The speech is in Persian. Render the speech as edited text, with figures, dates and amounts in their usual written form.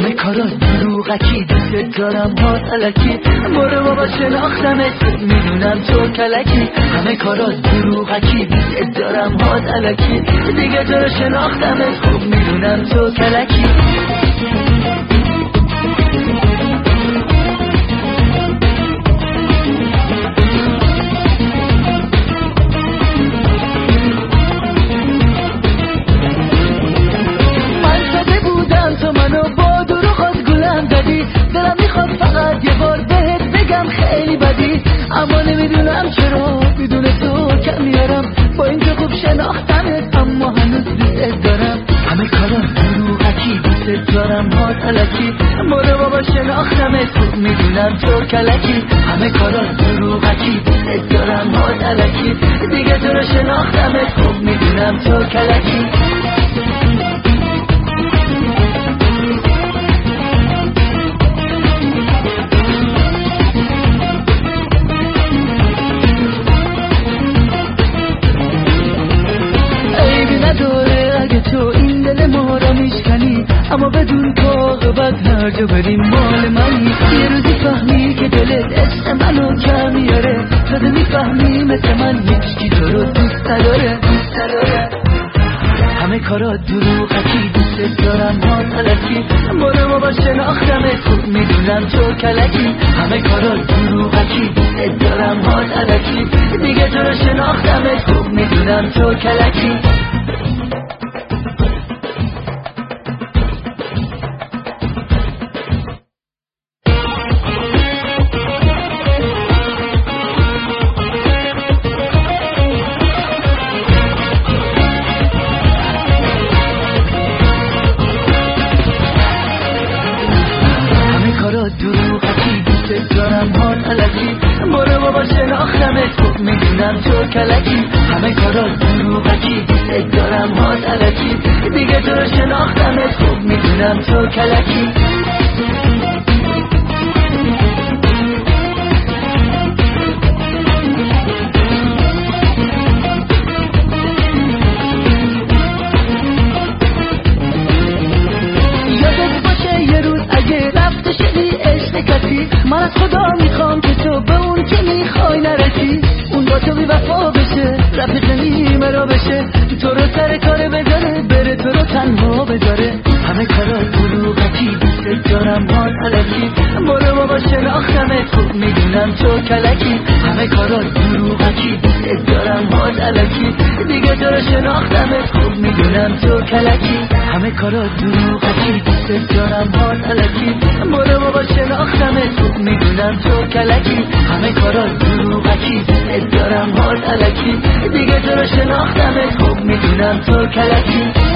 همه کارا دروغکی، دوست دارم هات الکی، برو بابا شناختمت میدونم تو کلکی. همه کارا دروغکی، دوست دارم هات الکی، دیگه تو رو شناختمت خوب میدونم تو کلکی. اما نمیدونم چرا بدون تو کم میارم، با اینکه خوب شناختمت اما هنوز دوست دارم. همه کارا دروغکی، دوست دارم هات الکی، برو بابا شناختمت خوب میدونم تو کلکی. همه کارا دروغکی، دوست دارم هات الکی، دیگه تو رو شناختمت خوب میدونم تو کلکی. اما بدون تو عاقبت هر جا بریم مال منی. یه روزی فهمی که دلت عشق منو کم میاره، تازه میفهمی مثل من هیچکی تو رو دوست نداره. همه کارا دروغکی، دوست دارم هات الکی، برو بابا شناختمت خوب میدونم تو کلکی. همه کارا دروغکی، دوست دارم هات الکی، دیگه تو رو شناختمت خوب میدونم تو کلکی. دروغکی، دوست دارم هات الکی، برو بابا شناختمت خوب میدونم تو کلکی. همه کارا دروغکی، دوست دارم هات الکی، دیگه تو رو شناختمت خوب میدونم تو کلکی. من از خدا میخوام که تو به اون که میخوای نرسی، اون با تو بی وفا بشه، رفیق نیمه را بشه، تو رو سر کار بذاره، بره تو رو تنها بذاره. همه کارا دروغکی، دوست دارم هات الکی، برو بابا شناختمت خوب میدونم تو کلکی. همه کارا دروغکی، دوست دارم هات الکی، دیگه تو رو شناختمت خوب میدونم تو کلکی. همه کارا دروغکی، دوست دارم هات الکی، برو بابا شناختمت خوب میدونم تو کلکی. همه کارا دروغکی، دوست دارم هات الکی، دیگه تو رو شناختمت خوب میدونم تو کلکی.